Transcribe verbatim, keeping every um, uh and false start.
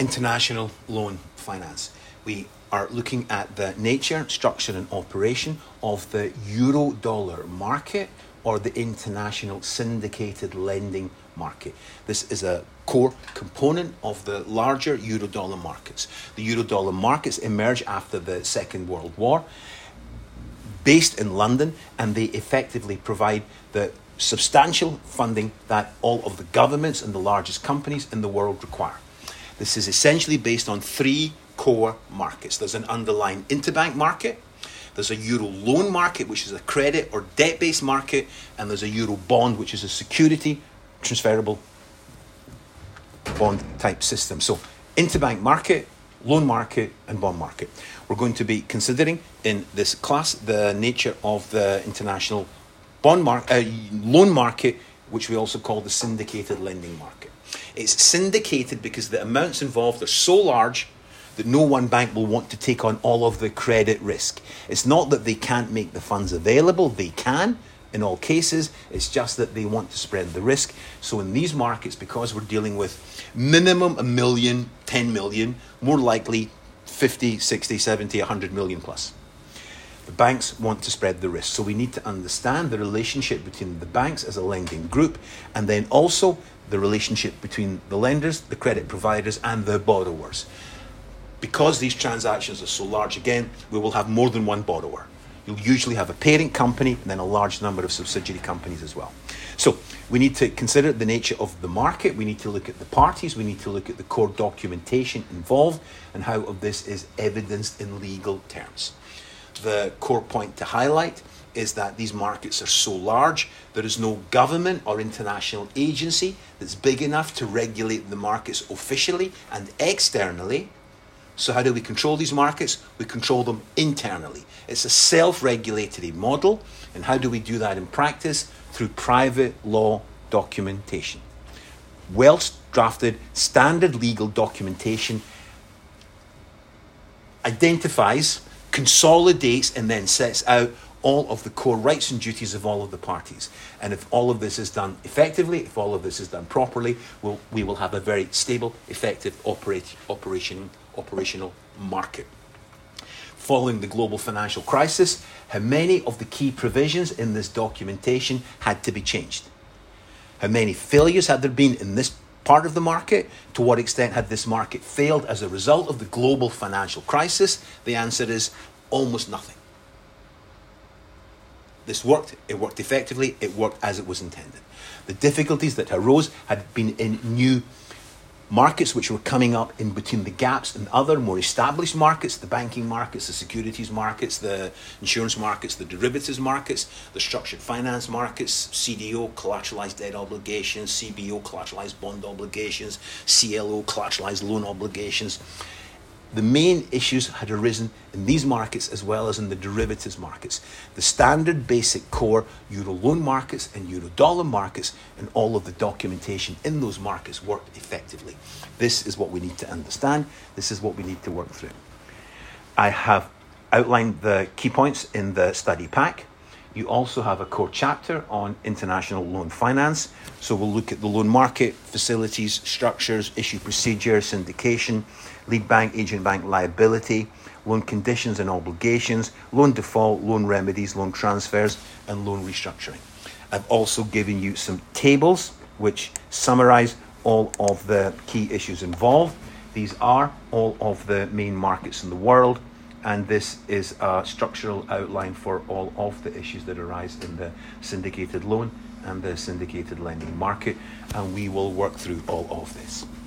International loan finance. We are looking at the nature, structure and operation of the euro-dollar market or the international syndicated lending market. This is a core component of the larger euro-dollar markets. The euro-dollar markets emerged after the Second World War, based in London, and they effectively provide the substantial funding that all of the governments and the largest companies in the world require. This is essentially based on three core markets. There's an underlying interbank market, there's a euro loan market, which is a credit or debt-based market, and there's a euro bond, which is a security transferable bond type system. So interbank market, loan market and bond market. We're going to be considering in this class the nature of the international bond mar- uh, loan market, which we also call the syndicated lending market. It's syndicated because the amounts involved are so large that no one bank will want to take on all of the credit risk. It's not that they can't make the funds available, they can in all cases, it's just that they want to spread the risk. So in these markets, because we're dealing with minimum a million, ten million, more likely fifty, sixty, seventy, one hundred million plus. The banks want to spread the risk. So we need to understand the relationship between the banks as a lending group, and then also the relationship between the lenders, the credit providers, and the borrowers. Because these transactions are so large, again, we will have more than one borrower. You'll usually have a parent company and then a large number of subsidiary companies as well. So we need to consider the nature of the market. We need to look at the parties. We need to look at the core documentation involved and how of this is evidenced in legal terms. The core point to highlight is that these markets are so large, there is no government or international agency that's big enough to regulate the markets officially and externally. So how do we control these markets? We control them internally. It's a self-regulatory model. And how do we do that in practice? Through private law documentation. Well-drafted, standard legal documentation identifies, consolidates, and then sets out all of the core rights and duties of all of the parties. And if all of this is done effectively, if all of this is done properly, we'll, we will have a very stable, effective operate, operation, operational market. Following the global financial crisis, how many of the key provisions in this documentation had to be changed? How many failures had there been in this part of the market? To what extent had this market failed as a result of the global financial crisis? The answer is almost nothing. This worked, it worked effectively, it worked as it was intended. The difficulties that arose had been in new markets which were coming up in between the gaps in other more established markets, the banking markets, the securities markets, the insurance markets, the derivatives markets, the structured finance markets, C D O, collateralized debt obligations, C B O, collateralized bond obligations, C L O, collateralized loan obligations. The main issues had arisen in these markets as well as in the derivatives markets. The standard basic core euro loan markets and euro dollar markets and all of the documentation in those markets worked effectively. This is what we need to understand. This is what we need to work through. I have outlined the key points in the study pack. You also have a core chapter on international loan finance. So we'll look at the loan market, facilities, structures, issue procedure, syndication, lead bank, agent bank liability, loan conditions and obligations, loan default, loan remedies, loan transfers, and loan restructuring. I've also given you some tables which summarize all of the key issues involved. These are all of the main markets in the world, and this is a structural outline for all of the issues that arise in the syndicated loan and the syndicated lending market, and we will work through all of this.